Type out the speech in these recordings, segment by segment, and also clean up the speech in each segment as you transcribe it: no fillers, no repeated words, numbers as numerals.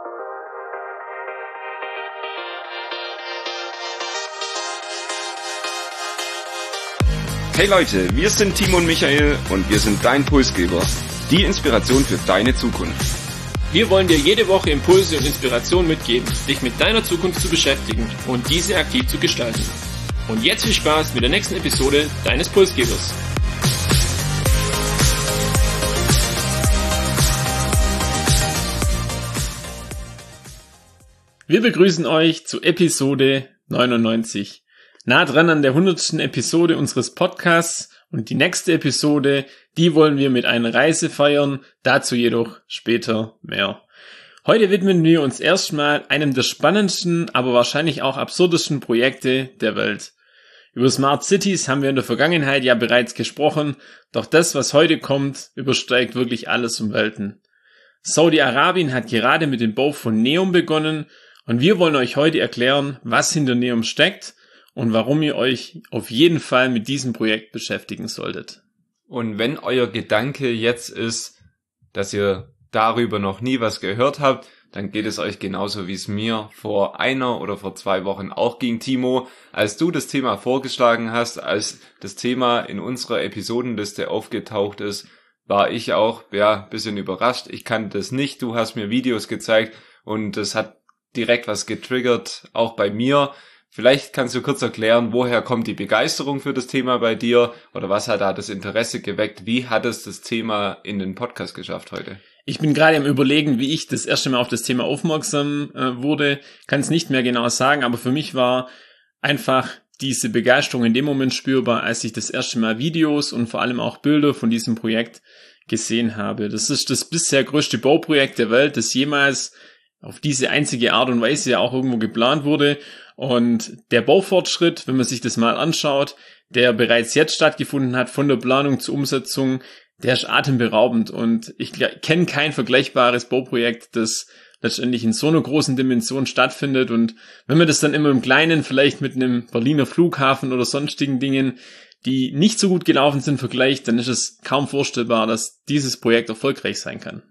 Hey Leute, wir sind Timo und Michael und wir sind dein Pulsgeber, die Inspiration für deine Zukunft. Wir wollen dir jede Woche Impulse und Inspiration mitgeben, dich mit deiner Zukunft zu beschäftigen und diese aktiv zu gestalten. Und jetzt viel Spaß mit der nächsten Episode deines Pulsgebers. Wir begrüßen euch zu Episode 99. Nah dran an der 100. Episode unseres Podcasts und die nächste Episode, die wollen wir mit einer Reise feiern, dazu jedoch später mehr. Heute widmen wir uns erstmal einem der spannendsten, aber wahrscheinlich auch absurdesten Projekte der Welt. Über Smart Cities haben wir in der Vergangenheit ja bereits gesprochen, doch das, was heute kommt, übersteigt wirklich alles um Welten. Saudi-Arabien hat gerade mit dem Bau von NEOM begonnen und wir wollen euch heute erklären, was hinter NEOM steckt und warum ihr euch auf jeden Fall mit diesem Projekt beschäftigen solltet. Und wenn euer Gedanke jetzt ist, dass ihr darüber noch nie was gehört habt, dann geht es euch genauso, wie es mir vor einer oder vor 2 Wochen auch ging, Timo. Als du das Thema vorgeschlagen hast, als das Thema in unserer Episodenliste aufgetaucht ist, war ich auch ein bisschen überrascht. Ich kannte das nicht, du hast mir Videos gezeigt und es hat direkt was getriggert, auch bei mir. Vielleicht kannst du kurz erklären, woher kommt die Begeisterung für das Thema bei dir oder was hat da das Interesse geweckt? Wie hat es das Thema in den Podcast geschafft heute? Ich bin gerade am Überlegen, wie ich das erste Mal auf das Thema aufmerksam wurde. Kann es nicht mehr genau sagen, aber für mich war einfach diese Begeisterung in dem Moment spürbar, als ich das erste Mal Videos und vor allem auch Bilder von diesem Projekt gesehen habe. Das ist das bisher größte Bauprojekt der Welt, das jemals auf diese einzige Art und Weise ja auch irgendwo geplant wurde. Und der Baufortschritt, wenn man sich das mal anschaut, der bereits jetzt stattgefunden hat, von der Planung zur Umsetzung, der ist atemberaubend. Und ich kenne kein vergleichbares Bauprojekt, das letztendlich in so einer großen Dimension stattfindet. Und wenn man das dann immer im Kleinen, vielleicht mit einem Berliner Flughafen oder sonstigen Dingen, die nicht so gut gelaufen sind, vergleicht, dann ist es kaum vorstellbar, dass dieses Projekt erfolgreich sein kann.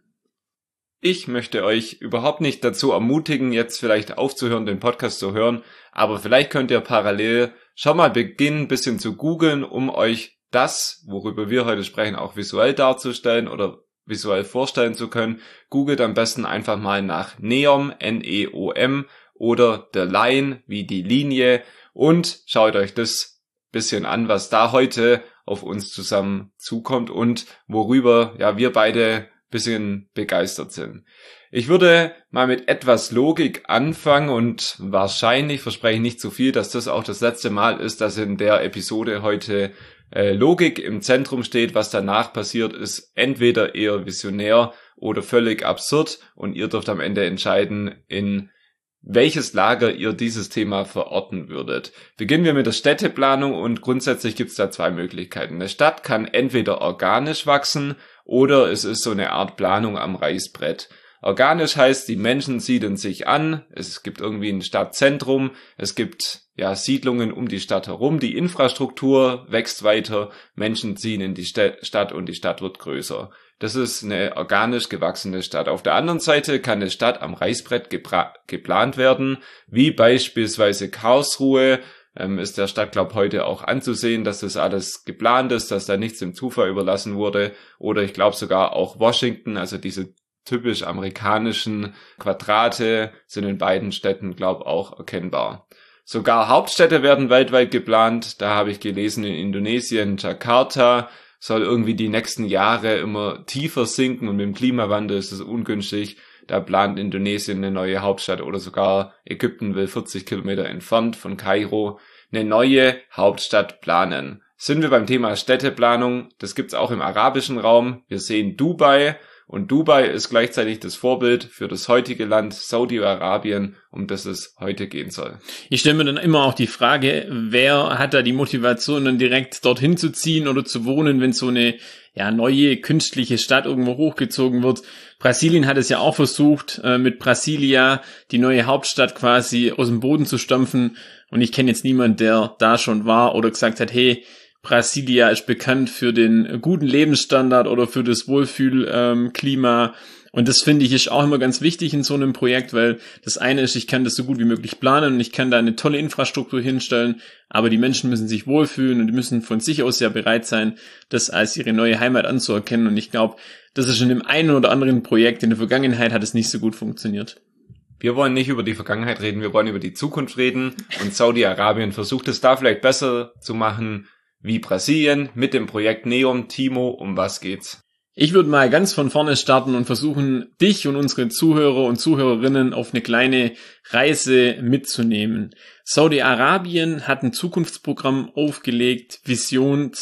Ich möchte euch überhaupt nicht dazu ermutigen, jetzt vielleicht aufzuhören, den Podcast zu hören, aber vielleicht könnt ihr parallel schon mal beginnen, ein bisschen zu googeln, um euch das, worüber wir heute sprechen, auch visuell darzustellen oder visuell vorstellen zu können. Googelt am besten einfach mal nach NEOM, N-E-O-M oder The Line, wie die Linie, und schaut euch das bisschen an, was da heute auf uns zusammen zukommt und worüber wir beide bisschen begeistert sind. Ich würde mal mit etwas Logik anfangen und wahrscheinlich, verspreche ich nicht zu viel, dass das auch das letzte Mal ist, dass in der Episode heute Logik im Zentrum steht. Was danach passiert, ist entweder eher visionär oder völlig absurd und ihr dürft am Ende entscheiden, in welches Lager ihr dieses Thema verorten würdet. Beginnen wir mit der Städteplanung und grundsätzlich gibt es da 2 Möglichkeiten. Eine Stadt kann entweder organisch wachsen oder es ist so eine Art Planung am Reißbrett. Organisch heißt, die Menschen siedeln sich an, es gibt irgendwie ein Stadtzentrum, es gibt Siedlungen um die Stadt herum, die Infrastruktur wächst weiter, Menschen ziehen in die Stadt und die Stadt wird größer. Das ist eine organisch gewachsene Stadt. Auf der anderen Seite kann eine Stadt am Reißbrett geplant werden, wie beispielsweise Karlsruhe. Ist der Stadt, heute auch anzusehen, dass das alles geplant ist, dass da nichts dem Zufall überlassen wurde. Oder ich glaube sogar auch Washington, also diese typisch amerikanischen Quadrate sind in beiden Städten, auch erkennbar. Sogar Hauptstädte werden weltweit geplant. Da habe ich gelesen, in Indonesien, Jakarta soll irgendwie die nächsten Jahre immer tiefer sinken und mit dem Klimawandel ist es ungünstig. Da plant Indonesien eine neue Hauptstadt oder sogar Ägypten will 40 Kilometer entfernt von Kairo eine neue Hauptstadt planen. Sind wir beim Thema Städteplanung, das gibt's auch im arabischen Raum. Wir sehen Dubai und Dubai ist gleichzeitig das Vorbild für das heutige Land Saudi-Arabien, um das es heute gehen soll. Ich stelle mir dann immer auch die Frage, wer hat da die Motivation, dann direkt dorthin zu ziehen oder zu wohnen, wenn so eine neue künstliche Stadt irgendwo hochgezogen wird. Brasilien hat es ja auch versucht, mit Brasilia die neue Hauptstadt quasi aus dem Boden zu stampfen. Und ich kenne jetzt niemanden, der da schon war oder gesagt hat, hey, Brasilia ist bekannt für den guten Lebensstandard oder für das Wohlfühlklima Und das finde ich ist auch immer ganz wichtig in so einem Projekt, weil das eine ist, ich kann das so gut wie möglich planen und ich kann da eine tolle Infrastruktur hinstellen, aber die Menschen müssen sich wohlfühlen und die müssen von sich aus ja bereit sein, das als ihre neue Heimat anzuerkennen. Und ich glaube, das ist in dem einen oder anderen Projekt in der Vergangenheit hat es nicht so gut funktioniert. Wir wollen nicht über die Vergangenheit reden, wir wollen über die Zukunft reden und Saudi-Arabien versucht es da vielleicht besser zu machen wie Brasilien mit dem Projekt NEOM. Timo, um was geht's? Ich würde mal ganz von vorne starten und versuchen, dich und unsere Zuhörer und Zuhörerinnen auf eine kleine Reise mitzunehmen. Saudi-Arabien hat ein Zukunftsprogramm aufgelegt, Vision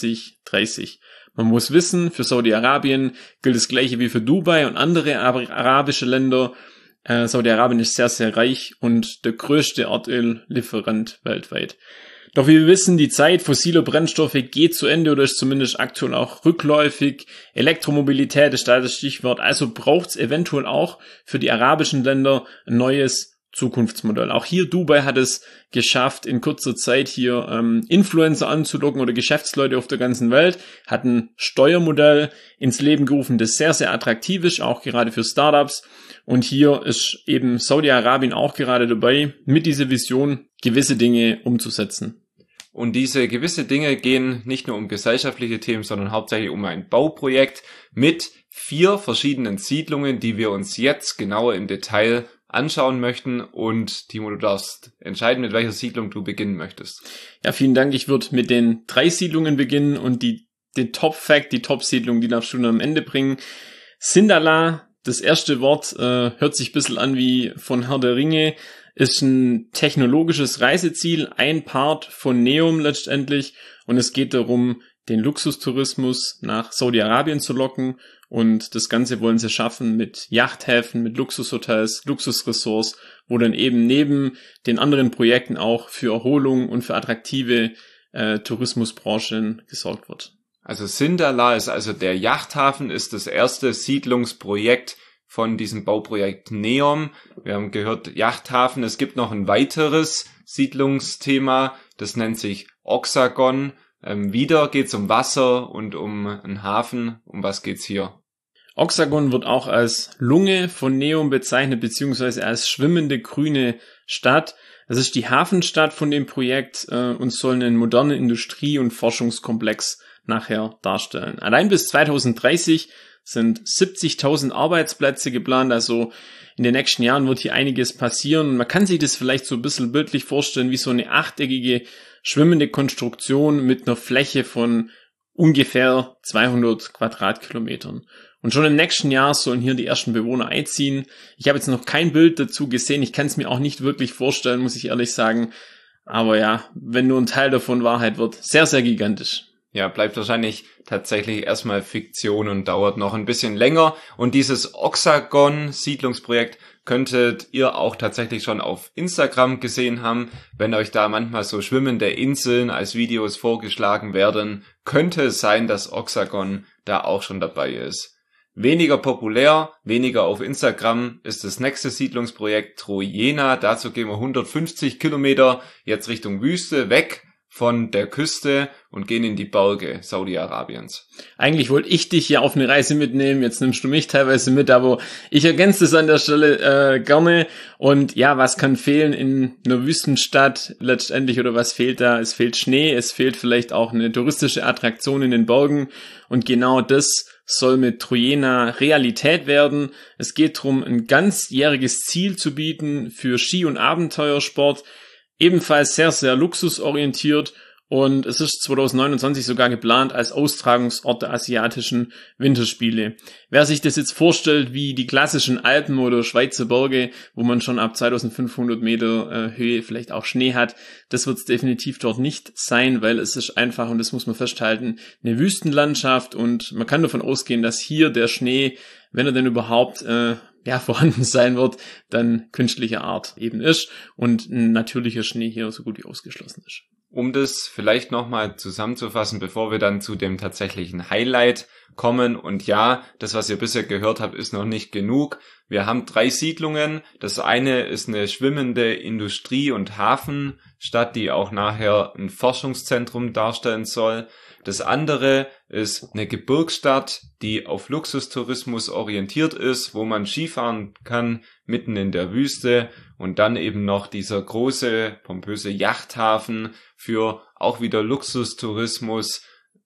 2030. Man muss wissen, für Saudi-Arabien gilt das Gleiche wie für Dubai und andere arabische Länder. Saudi-Arabien ist sehr, sehr reich und der größte Erdöllieferant weltweit. Doch wie wir wissen, die Zeit fossiler Brennstoffe geht zu Ende oder ist zumindest aktuell auch rückläufig. Elektromobilität ist da das Stichwort. Also braucht es eventuell auch für die arabischen Länder ein neues Zukunftsmodell. Auch hier Dubai hat es geschafft, in kurzer Zeit hier Influencer anzulocken oder Geschäftsleute auf der ganzen Welt, hat ein Steuermodell ins Leben gerufen, das sehr, sehr attraktiv ist, auch gerade für Startups. Und hier ist eben Saudi-Arabien auch gerade dabei, mit dieser Vision gewisse Dinge umzusetzen. Und diese gewisse Dinge gehen nicht nur um gesellschaftliche Themen, sondern hauptsächlich um ein Bauprojekt mit 4 verschiedenen Siedlungen, die wir uns jetzt genauer im Detail anschauen möchten. Und Timo, du darfst entscheiden, mit welcher Siedlung du beginnen möchtest. Ja, vielen Dank. Ich würde mit den 3 Siedlungen beginnen und den Top-Fact, die Top-Siedlung, die darfst du dann am Ende bringen. Sindalah, das erste Wort hört sich ein bisschen an wie von Herr der Ringe, ist ein technologisches Reiseziel, ein Part von NEOM letztendlich. Und es geht darum, den Luxustourismus nach Saudi-Arabien zu locken. Und das Ganze wollen sie schaffen mit Yachthäfen, mit Luxushotels, Luxusressorts, wo dann eben neben den anderen Projekten auch für Erholung und für attraktive Tourismusbranchen gesorgt wird. Also Sindalah ist also der Yachthafen, ist das erste Siedlungsprojekt von diesem Bauprojekt NEOM. Wir haben gehört Yachthafen. Es gibt noch ein weiteres Siedlungsthema, das nennt sich Oxagon. Wieder geht's um Wasser und um einen Hafen. Um was geht's hier? Oxagon wird auch als Lunge von NEOM bezeichnet, beziehungsweise als schwimmende grüne Stadt. Das ist die Hafenstadt von dem Projekt und soll einen modernen Industrie- und Forschungskomplex nachher darstellen. Allein bis 2030 sind 70.000 Arbeitsplätze geplant, also in den nächsten Jahren wird hier einiges passieren. Man kann sich das vielleicht so ein bisschen bildlich vorstellen, wie so eine achteckige, schwimmende Konstruktion mit einer Fläche von ungefähr 200 Quadratkilometern. Und schon im nächsten Jahr sollen hier die ersten Bewohner einziehen. Ich habe jetzt noch kein Bild dazu gesehen, ich kann es mir auch nicht wirklich vorstellen, muss ich ehrlich sagen. Aber ja, wenn nur ein Teil davon Wahrheit wird, sehr, sehr gigantisch. Ja, bleibt wahrscheinlich tatsächlich erstmal Fiktion und dauert noch ein bisschen länger. Und dieses Oxagon-Siedlungsprojekt könntet ihr auch tatsächlich schon auf Instagram gesehen haben. Wenn euch da manchmal so schwimmende Inseln als Videos vorgeschlagen werden, könnte es sein, dass Oxagon da auch schon dabei ist. Weniger populär, weniger auf Instagram ist das nächste Siedlungsprojekt Trojena. Dazu gehen wir 150 Kilometer jetzt Richtung Wüste weg von der Küste und gehen in die Berge Saudi-Arabiens. Eigentlich wollte ich dich ja auf eine Reise mitnehmen, jetzt nimmst du mich teilweise mit, aber ich ergänze das an der Stelle gerne. Und ja, was kann fehlen in einer Wüstenstadt letztendlich oder was fehlt da? Es fehlt Schnee, es fehlt vielleicht auch eine touristische Attraktion in den Bergen und genau das soll mit Trojena Realität werden. Es geht darum, ein ganzjähriges Ziel zu bieten für Ski- und Abenteuersport, ebenfalls sehr, sehr luxusorientiert und es ist 2029 sogar geplant als Austragungsort der asiatischen Winterspiele. Wer sich das jetzt vorstellt wie die klassischen Alpen oder Schweizer Berge, wo man schon ab 2500 Meter Höhe vielleicht auch Schnee hat, das wird es definitiv dort nicht sein, weil es ist einfach, und das muss man festhalten, eine Wüstenlandschaft und man kann davon ausgehen, dass hier der Schnee, wenn er denn überhaupt vorhanden sein wird, dann künstlicher Art eben ist und ein natürlicher Schnee hier so gut wie ausgeschlossen ist. um das vielleicht nochmal zusammenzufassen, bevor wir dann zu dem tatsächlichen Highlight kommen. Und ja, das, was ihr bisher gehört habt, ist noch nicht genug. Wir haben 3 Siedlungen. Das eine ist eine schwimmende Industrie- und Hafenstadt, die auch nachher ein Forschungszentrum darstellen soll. Das andere ist eine Gebirgsstadt, die auf Luxustourismus orientiert ist, wo man Skifahren kann, mitten in der Wüste. Und dann eben noch dieser große, pompöse Yachthafen für auch wieder Luxustourismus.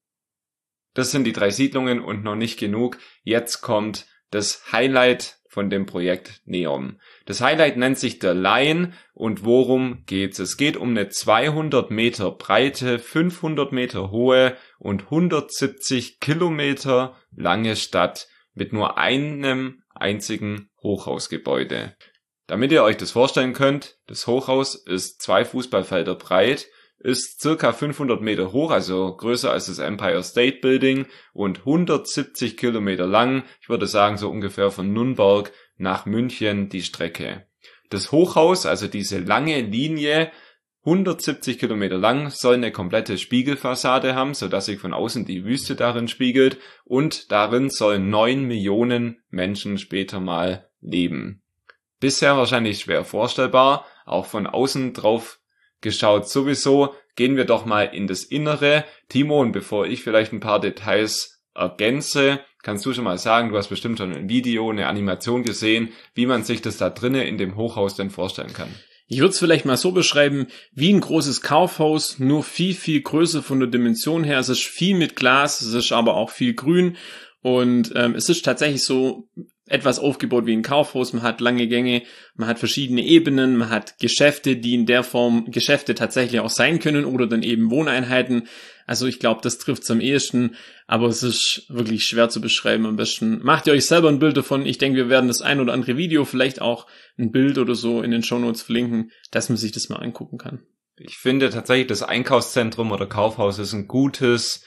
Das sind die 3 Siedlungen und noch nicht genug. Jetzt kommt das Highlight von dem Projekt NEOM. Das Highlight nennt sich The Line und worum geht's? Es geht um eine 200 Meter breite, 500 Meter hohe und 170 Kilometer lange Stadt mit nur einem einzigen Hochhausgebäude. Damit ihr euch das vorstellen könnt, das Hochhaus ist 2 Fußballfelder breit, ist circa 500 Meter hoch, also größer als das Empire State Building und 170 Kilometer lang. Ich würde sagen, so ungefähr von Nürnberg nach München die Strecke. Das Hochhaus, also diese lange Linie, 170 Kilometer lang, soll eine komplette Spiegelfassade haben, sodass sich von außen die Wüste darin spiegelt und darin sollen 9 Millionen Menschen später mal leben. Bisher wahrscheinlich schwer vorstellbar, auch von außen drauf geschaut sowieso. Gehen wir doch mal in das Innere. Timo, und bevor ich vielleicht ein paar Details ergänze, kannst du schon mal sagen, du hast bestimmt schon ein Video, eine Animation gesehen, wie man sich das da drinnen in dem Hochhaus denn vorstellen kann. Ich würde es vielleicht mal so beschreiben, wie ein großes Kaufhaus, nur viel, viel größer von der Dimension her. Es ist viel mit Glas, es ist aber auch viel grün und es ist tatsächlich so etwas aufgebaut wie ein Kaufhaus. Man hat lange Gänge, man hat verschiedene Ebenen, man hat Geschäfte, die in der Form Geschäfte tatsächlich auch sein können oder dann eben Wohneinheiten. Also ich glaube, das trifft es am ehesten, aber es ist wirklich schwer zu beschreiben. Am besten macht ihr euch selber ein Bild davon. Ich denke, wir werden das ein oder andere Video, vielleicht auch ein Bild oder so in den Shownotes verlinken, dass man sich das mal angucken kann. Ich finde tatsächlich, das Einkaufszentrum oder Kaufhaus ist ein gutes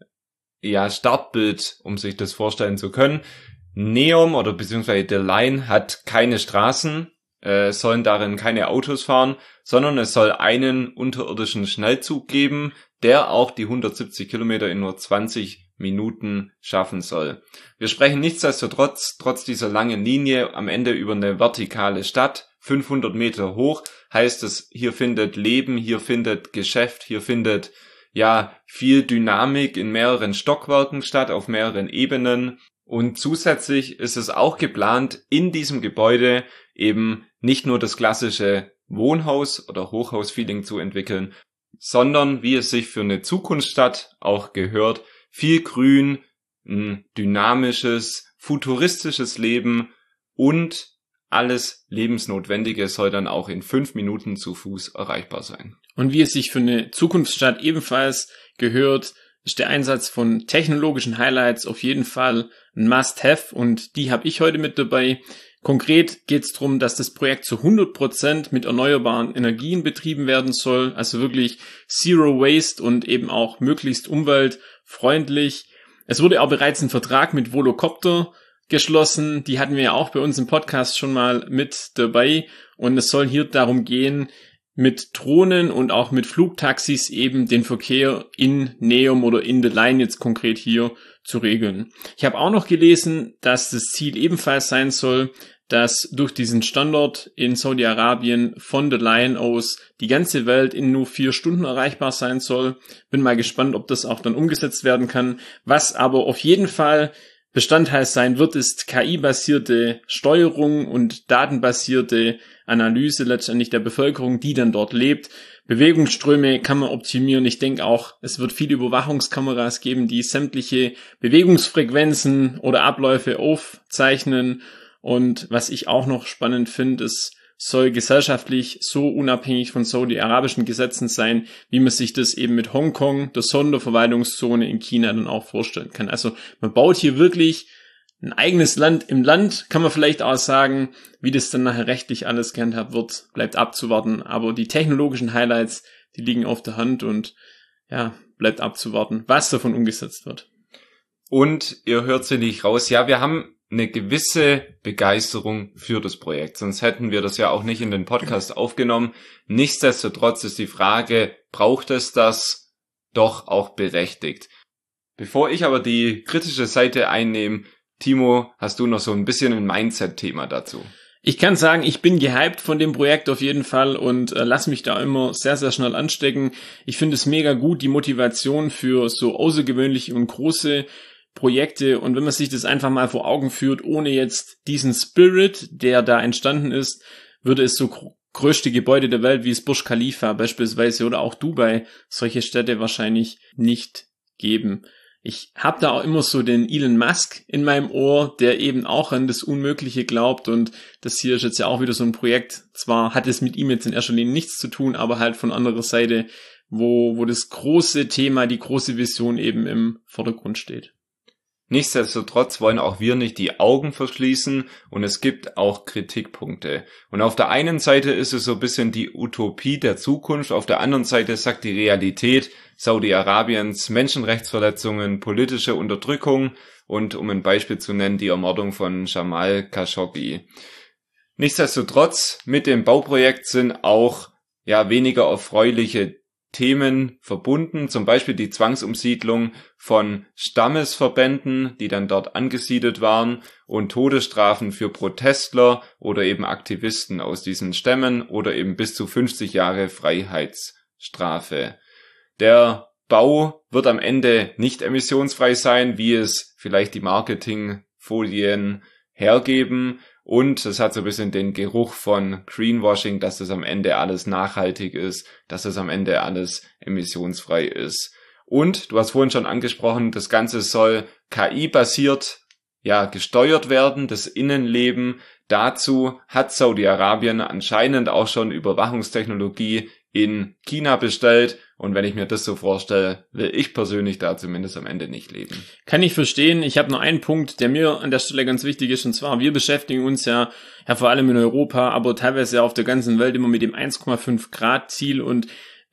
Startbild, um sich das vorstellen zu können. NEOM oder beziehungsweise The Line hat keine Straßen, sollen darin keine Autos fahren, sondern es soll einen unterirdischen Schnellzug geben, der auch die 170 Kilometer in nur 20 Minuten schaffen soll. Wir sprechen nichtsdestotrotz, trotz dieser langen Linie, am Ende über eine vertikale Stadt, 500 Meter hoch, heißt es, hier findet Leben, hier findet Geschäft, hier findet viel Dynamik in mehreren Stockwerken statt, auf mehreren Ebenen. Und zusätzlich ist es auch geplant, in diesem Gebäude eben nicht nur das klassische Wohnhaus- oder Hochhaus-Feeling zu entwickeln, sondern, wie es sich für eine Zukunftsstadt auch gehört, viel Grün, ein dynamisches, futuristisches Leben und alles Lebensnotwendige soll dann auch in 5 Minuten zu Fuß erreichbar sein. Und wie es sich für eine Zukunftsstadt ebenfalls gehört, ist der Einsatz von technologischen Highlights auf jeden Fall ein Must-Have und die habe ich heute mit dabei. Konkret geht es darum, dass das Projekt zu 100% mit erneuerbaren Energien betrieben werden soll, also wirklich Zero Waste und eben auch möglichst umweltfreundlich. Es wurde auch bereits ein Vertrag mit Volocopter geschlossen, die hatten wir ja auch bei uns im Podcast schon mal mit dabei und es soll hier darum gehen, mit Drohnen und auch mit Flugtaxis eben den Verkehr in NEOM oder in The Line jetzt konkret hier zu regeln. Ich habe auch noch gelesen, dass das Ziel ebenfalls sein soll, dass durch diesen Standort in Saudi-Arabien von The Line aus die ganze Welt in nur 4 Stunden erreichbar sein soll. Bin mal gespannt, ob das auch dann umgesetzt werden kann. Was aber auf jeden Fall Bestandteil sein wird, ist KI-basierte Steuerung und datenbasierte Analyse letztendlich der Bevölkerung, die dann dort lebt. Bewegungsströme kann man optimieren. Ich denke auch, es wird viele Überwachungskameras geben, die sämtliche Bewegungsfrequenzen oder Abläufe aufzeichnen. Und was ich auch noch spannend finde, es soll gesellschaftlich so unabhängig von saudi-arabischen Gesetzen sein, wie man sich das eben mit Hongkong, der Sonderverwaltungszone in China dann auch vorstellen kann. Also man baut hier wirklich ein eigenes Land im Land, kann man vielleicht auch sagen. Wie das dann nachher rechtlich alles gehandhabt wird, bleibt abzuwarten. Aber die technologischen Highlights, die liegen auf der Hand und bleibt abzuwarten, was davon umgesetzt wird. Und ihr hört sie nicht raus. Ja, wir haben eine gewisse Begeisterung für das Projekt. Sonst hätten wir das ja auch nicht in den Podcast aufgenommen. Nichtsdestotrotz ist die Frage, braucht es das, doch auch berechtigt. Bevor ich aber die kritische Seite einnehme, Timo, hast du noch so ein bisschen ein Mindset-Thema dazu? Ich kann sagen, ich bin gehypt von dem Projekt auf jeden Fall und lass mich da immer sehr, sehr schnell anstecken. Ich finde es mega gut, die Motivation für so außergewöhnliche und große Projekte, und wenn man sich das einfach mal vor Augen führt, ohne jetzt diesen Spirit, der da entstanden ist, würde es so größte Gebäude der Welt wie das Burj Khalifa beispielsweise oder auch Dubai, solche Städte wahrscheinlich nicht geben. Ich habe da auch immer so den Elon Musk in meinem Ohr, der eben auch an das Unmögliche glaubt, und das hier ist jetzt ja auch wieder so ein Projekt, zwar hat es mit ihm jetzt in erster Linie nichts zu tun, aber halt von anderer Seite, wo das große Thema, die große Vision eben im Vordergrund steht. Nichtsdestotrotz wollen auch wir nicht die Augen verschließen, und es gibt auch Kritikpunkte. Und auf der einen Seite ist es so ein bisschen die Utopie der Zukunft, auf der anderen Seite sagt die Realität Saudi-Arabiens Menschenrechtsverletzungen, politische Unterdrückung und, um ein Beispiel zu nennen, die Ermordung von Jamal Khashoggi. Nichtsdestotrotz, mit dem Bauprojekt sind auch weniger erfreuliche Themen verbunden, zum Beispiel die Zwangsumsiedlung von Stammesverbänden, die dann dort angesiedelt waren, und Todesstrafen für Protestler oder eben Aktivisten aus diesen Stämmen oder eben bis zu 50 Jahre Freiheitsstrafe. Der Bau wird am Ende nicht emissionsfrei sein, wie es vielleicht die Marketingfolien hergeben. Und es hat so ein bisschen den Geruch von Greenwashing, dass das am Ende alles nachhaltig ist, dass das am Ende alles emissionsfrei ist. Und, du hast vorhin schon angesprochen, das Ganze soll KI-basiert gesteuert werden, das Innenleben. Dazu hat Saudi-Arabien anscheinend auch schon Überwachungstechnologie in China bestellt, und wenn ich mir das so vorstelle, will ich persönlich da zumindest am Ende nicht leben. Kann ich verstehen. Ich habe noch einen Punkt, der mir an der Stelle ganz wichtig ist, und zwar, wir beschäftigen uns ja vor allem in Europa, aber teilweise ja auf der ganzen Welt immer mit dem 1,5 Grad Ziel, und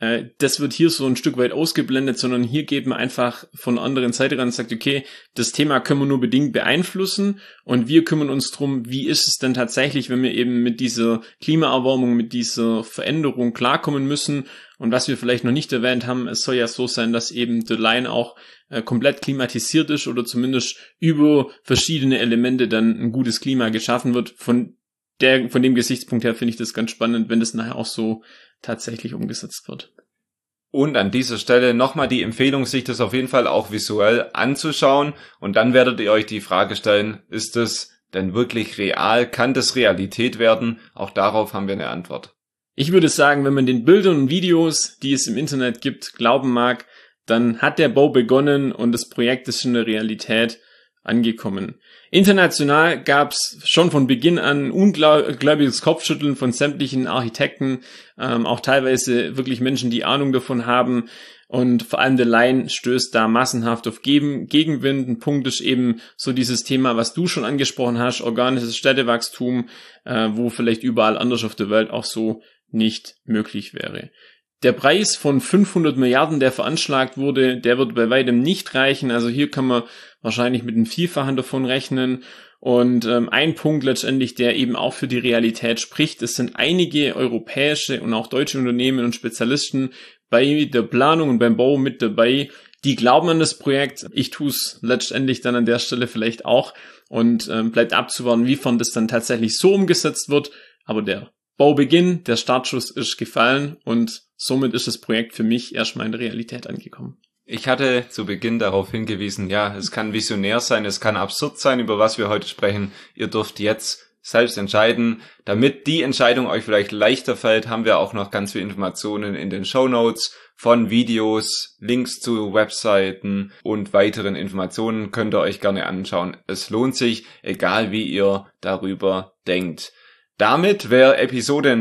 das wird hier so ein Stück weit ausgeblendet, sondern hier geht man einfach von der anderen Seite ran und sagt, okay, das Thema können wir nur bedingt beeinflussen, und wir kümmern uns drum, wie ist es denn tatsächlich, wenn wir eben mit dieser Klimaerwärmung, mit dieser Veränderung klarkommen müssen. Und was wir vielleicht noch nicht erwähnt haben, es soll ja so sein, dass eben The Line auch komplett klimatisiert ist oder zumindest über verschiedene Elemente dann ein gutes Klima geschaffen wird. Von dem Gesichtspunkt her finde ich das ganz spannend, wenn das nachher auch so tatsächlich umgesetzt wird. Und an dieser Stelle nochmal die Empfehlung, sich das auf jeden Fall auch visuell anzuschauen, und dann werdet ihr euch die Frage stellen, ist das denn wirklich real? Kann das Realität werden? Auch darauf haben wir eine Antwort. Ich würde sagen, wenn man den Bildern und Videos, die es im Internet gibt, glauben mag, dann hat der Bau begonnen und das Projekt ist in der Realität angekommen. International gab es schon von Beginn an ungläubiges Kopfschütteln von sämtlichen Architekten, auch teilweise wirklich Menschen, die Ahnung davon haben, und vor allem The Line stößt da massenhaft auf Gegenwind. Ein Punkt ist eben so dieses Thema, was du schon angesprochen hast, organisches Städtewachstum, wo vielleicht überall anders auf der Welt auch so nicht möglich wäre. Der Preis von 500 Milliarden, der veranschlagt wurde, der wird bei weitem nicht reichen. Also hier kann man wahrscheinlich mit einem Vielfachen davon rechnen. Und ein Punkt letztendlich, der eben auch für die Realität spricht, es sind einige europäische und auch deutsche Unternehmen und Spezialisten bei der Planung und beim Bau mit dabei, die glauben an das Projekt. Ich tue es letztendlich dann an der Stelle vielleicht auch, und bleibt abzuwarten, wiefern das dann tatsächlich so umgesetzt wird. Aber der Baubeginn, der Startschuss ist gefallen, und somit ist das Projekt für mich erstmal in der Realität angekommen. Ich hatte zu Beginn darauf hingewiesen, es kann visionär sein, es kann absurd sein, über was wir heute sprechen. Ihr dürft jetzt selbst entscheiden. Damit die Entscheidung euch vielleicht leichter fällt, haben wir auch noch ganz viele Informationen in den Shownotes von Videos, Links zu Webseiten und weiteren Informationen könnt ihr euch gerne anschauen. Es lohnt sich, egal wie ihr darüber denkt. Damit wäre Episode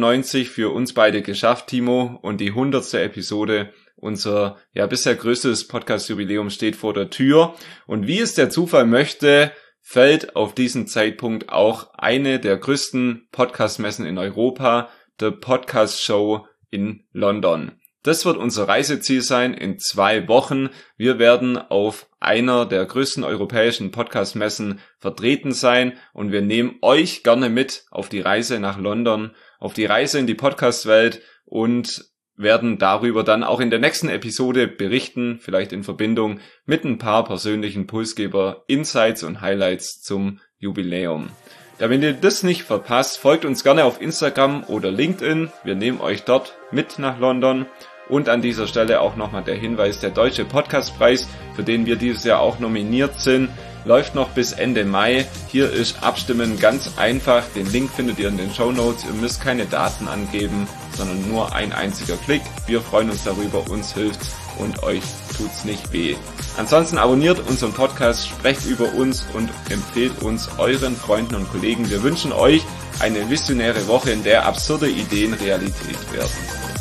99 für uns beide geschafft, Timo, und die 100. Episode, unser bisher größtes Podcast-Jubiläum, steht vor der Tür. Und wie es der Zufall möchte, fällt auf diesen Zeitpunkt auch eine der größten Podcast-Messen in Europa, The Podcast Show in London. Das wird unser Reiseziel sein in 2 Wochen. Wir werden auf einer der größten europäischen Podcast-Messen vertreten sein und wir nehmen euch gerne mit auf die Reise nach London, auf die Reise in die Podcast-Welt und werden darüber dann auch in der nächsten Episode berichten, vielleicht in Verbindung mit ein paar persönlichen Pulsgeber-Insights und Highlights zum Jubiläum. Ja, wenn ihr das nicht verpasst, folgt uns gerne auf Instagram oder LinkedIn. Wir nehmen euch dort mit nach London. Und an dieser Stelle auch nochmal der Hinweis, der Deutsche Podcastpreis, für den wir dieses Jahr auch nominiert sind, läuft noch bis Ende Mai. Hier ist Abstimmen ganz einfach. Den Link findet ihr in den Shownotes. Ihr müsst keine Daten angeben, sondern nur ein einziger Klick. Wir freuen uns darüber, uns hilft's und euch tut's nicht weh. Ansonsten abonniert unseren Podcast, sprecht über uns und empfehlt uns euren Freunden und Kollegen. Wir wünschen euch eine visionäre Woche, in der absurde Ideen Realität werden.